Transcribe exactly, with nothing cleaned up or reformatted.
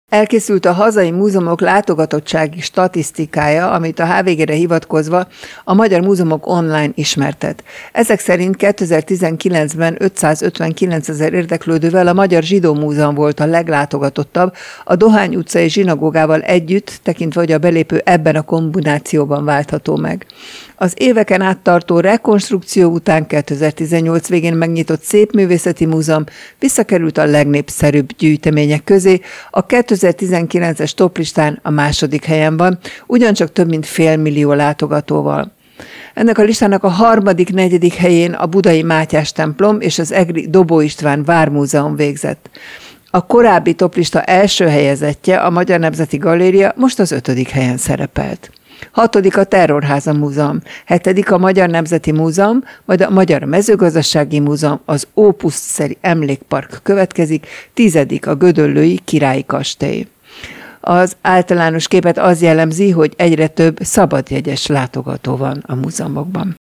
Elkészült a hazai múzeumok látogatottsági statisztikája, amit a há vé gére hivatkozva a Magyar Múzeumok online ismertet. Ezek szerint kétezer-tizenkilencben ötszázötvenkilencezer érdeklődővel a Magyar Zsidó Múzeum volt a leglátogatottabb, a Dohány utcai zsinagógával együtt, tekintve, hogy a belépő ebben a kombinációban váltható meg. Az éveken át tartó rekonstrukció után kétezer-tizennyolc végén megnyitott Szépművészeti Múzeum visszakerült a legnépszerűbb gyűjtemények közé, a kétezer-tizenkilences toplistán a második helyen van, ugyancsak több mint fél millió látogatóval. Ennek a listának a harmadik, negyedik helyén a budai Mátyás templom és az egri Dobó István Vármúzeum végzett. A korábbi toplista első helyezettje, a Magyar Nemzeti Galéria most az ötödik helyen szerepelt. Hatodik a Terrorháza Múzeum, hetedik a Magyar Nemzeti Múzeum, majd a Magyar Mezőgazdasági Múzeum, az Ópusztszeri Emlékpark következik, tizedik a Gödöllői Királyi Kastély. Az általános képet az jellemzi, hogy egyre több szabadjegyes látogató van a múzeumokban.